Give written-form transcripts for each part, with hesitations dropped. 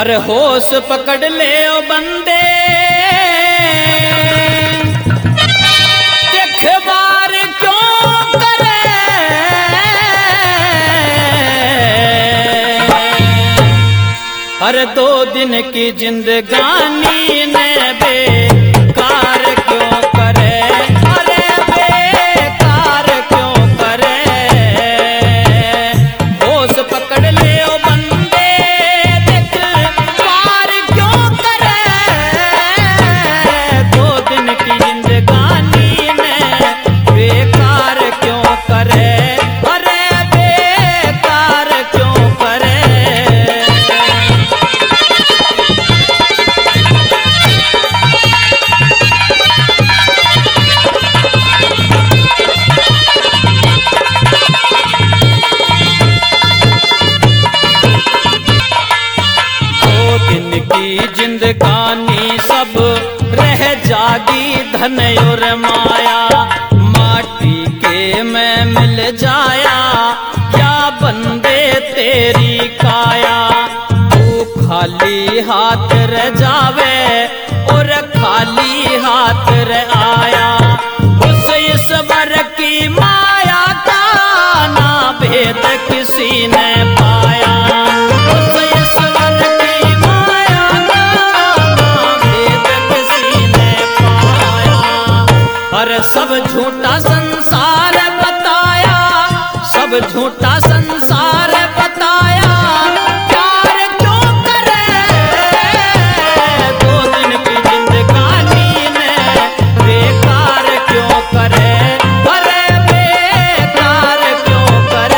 अरे होश पकड़ ले ओ बंदे, देखबार क्यों करे, अरे 2 दिन की जिंदगानी ने बेकार क्यों करे, अरे बेकार क्यों करे। होश पकड़ ले ओ बंदे, देखबार क्यों करे, 2 दिन की जिंदगानी ने बेकार क्यों करे, अरे बेकार क्यों करे। की जिंदगानी सब रह जागी धन और माया, माटी के में मिल जाया या बंदे तेरी काया। तू खाली हाथ रह जावे और खाली हाथ रह आया, उस ईश्वर की माया का ना भेद किसी ने पाया। सब झूठा संसार बताया, सब झूठा संसार बताया, प्यार क्यों करे, 2 दिन की जिंदगानी ने बेकार क्यों करे, अरे बेकार क्यों करे।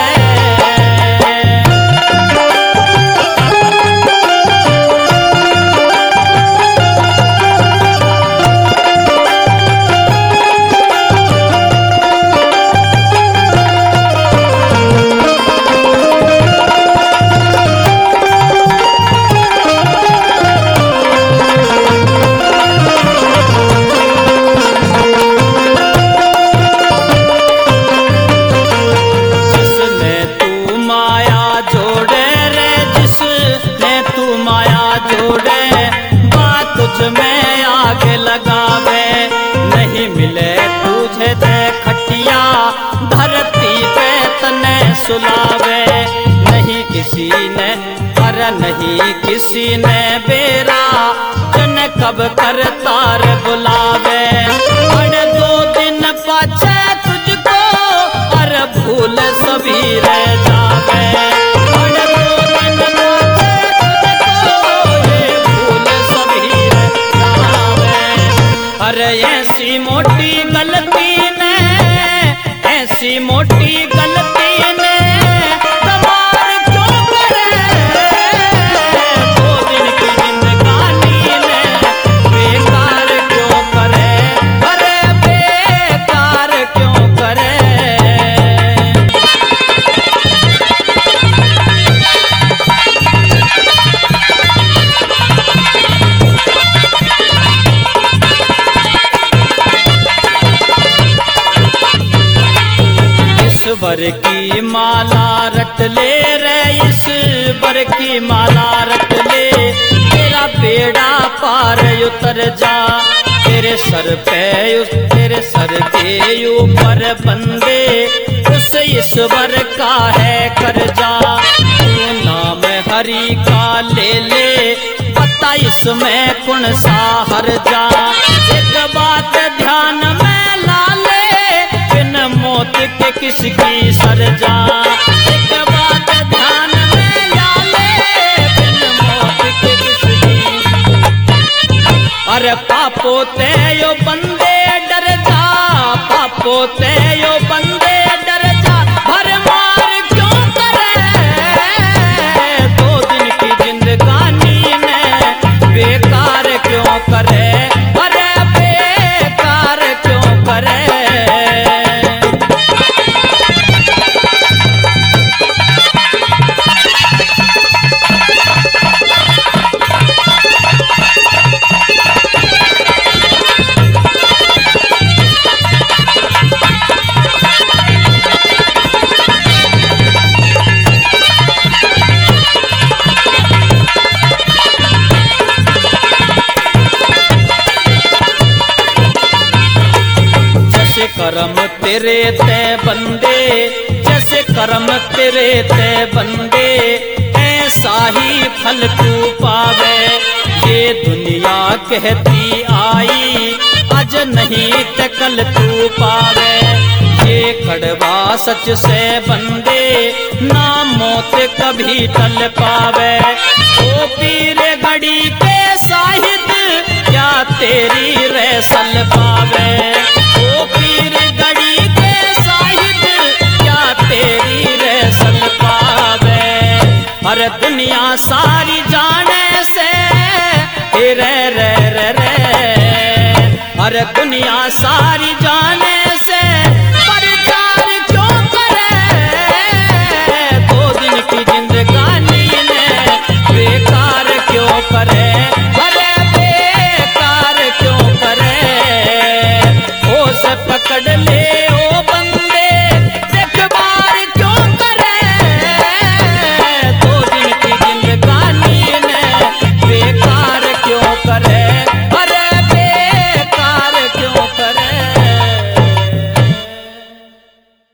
में आग लगावे, नहीं मिले तुझे दे खटिया, धरती पे तने सुलावे। नहीं किसी ने अरे नहीं किसी ने बेरा, जन कब कर तार बुलावे। अरे 2 दिन पाछे तुझको अरे भूल सभी रह जावे, अरे 2 दिन अरे ऐसी मोटी गलती ने, ऐसी मोटी गलती ने कमाल क्यों करे, 2 दिन की जिंदगानी ने बेकार क्यों करे, अरे बेकार क्यों करे। ईश्वर की माला रट ले रे, ईश्वर की माला रट ले, तेरा बेड़ा पार उतर जा। तेरे सर के ऊपर बंदे उस ईश्वर का है कर्जा। तू नाम हरि का ले ले, पता इसमें कौन सा हर जा। एक बात ध्यान में ला ले, बिन मौत के किसकी सरजा। एक बात ध्यान में ला ले, बिन मौत के किसकी। अरे पापो ते यो बंदे डर जा, पापो ते यो बंदे डर जा, भर मार क्यों करे, 2 दिन की जिंदगानी ने बेकार क्यों करे, अरे बेकार क्यों करे। कर्म तेरे ते बंदे, जैसे कर्म तेरे ते बंदे, ऐसा ही फल तू पावे। ये दुनिया कहती आई, आज नहीं ते कल तू पावे। ये कड़वा सच से बंदे, ना मौत कभी टल पावे। ओ पीर घड़ी के साहिद, क्या तेरी रैसल पावे। ओ पीर घड़ी के साहिद, क्या तेरी रैसल पावे। हर दुनिया सारी जाने से रे रे रे रे, हर दुनिया सारी